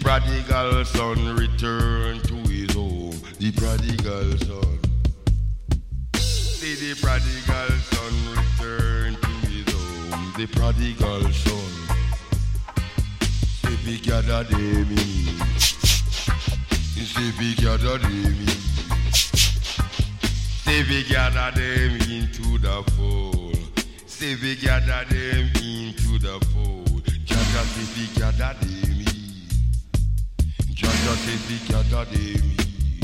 prodigal son returned to his home. The prodigal son. See the prodigal son returned to his home. The prodigal son. Say we gather them in. Say we gather them in. Say we gather them into the fold. Say we gather them into the fold. Jaja say we gather them in. Jaja say we gather them in.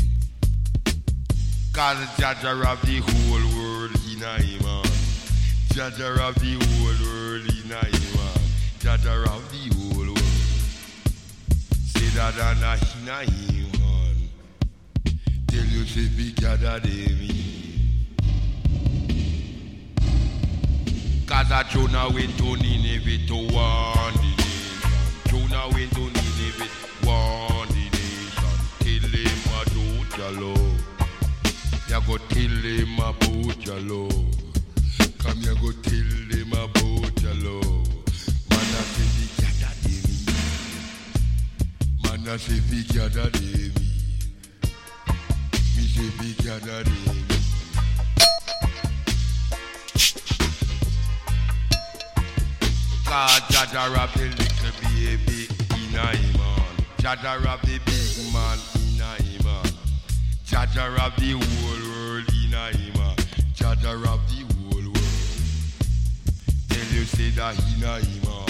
Cause Jaja have the whole world in a man. Jaja have the whole world in a man. Jaja have the whole world. Say that and a man. Tell you say we gather them in. Cause a Jonah went to Nineveh to warn the nation. Jonah went to Nineveh to warn the nation. Tell him about your love. You go tell him about your love. Come you go tell him about your love. Man I say we gather them in. Man I say we gather them in. Me say we gather them in. Jaja rap the little baby in a man. Jaja rap the big man in a man. Jaja rap the whole world in a man. Jaja rap the whole world. Tell you say that in a man.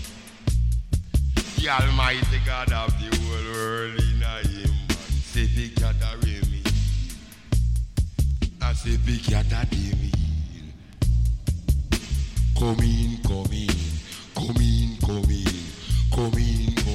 The Almighty God of the whole world in a man. Say we gather me. I say we gather me. Come in, come in. Come in, come in, come in,